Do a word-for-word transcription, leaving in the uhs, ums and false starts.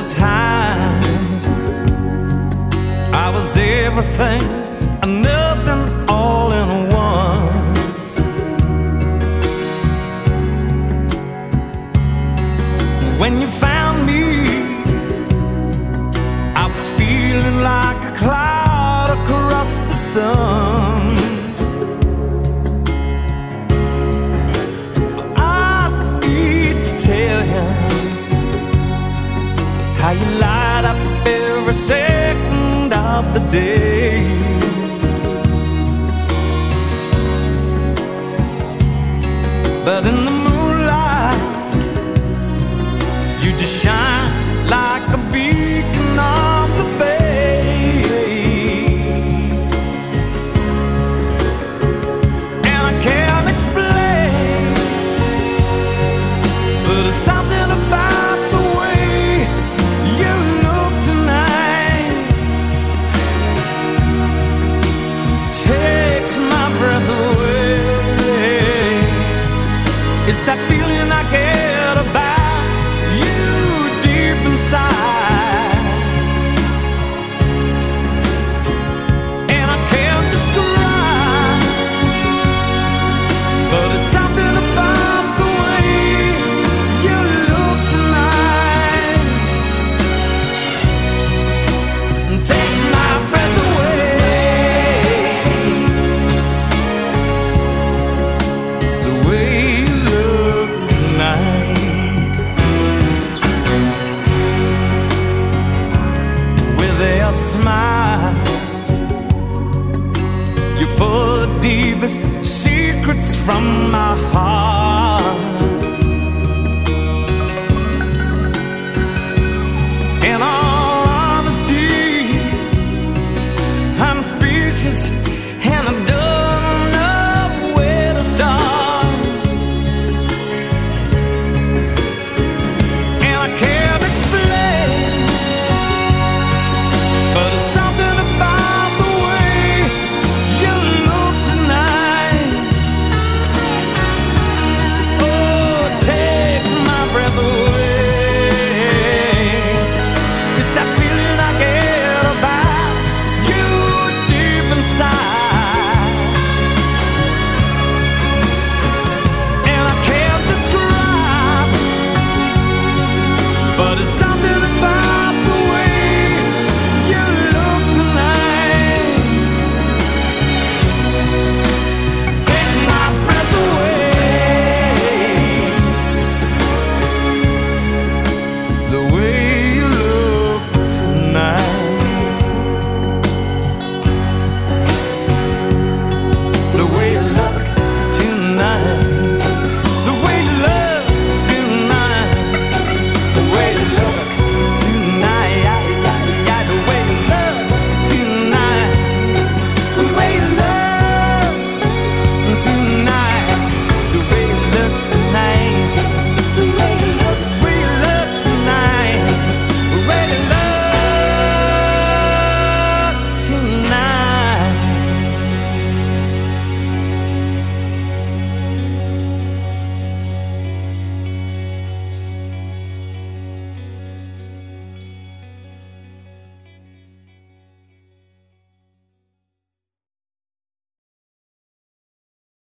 a time I was everything and nothing all in one. When you found me, I was feeling like a cloud across the sun. I need to tell him how you light up every second of the day. But in the moonlight, you just shine like a beacon on the bay. And I can't explain, but there's something about the way you look tonight takes my breath away. It's that feeling I get about you deep inside, and I can't describe, but it's something about the way you look tonight and takes my breath away. The way you look tonight, with a smile, you pull the deepest secrets from my heart.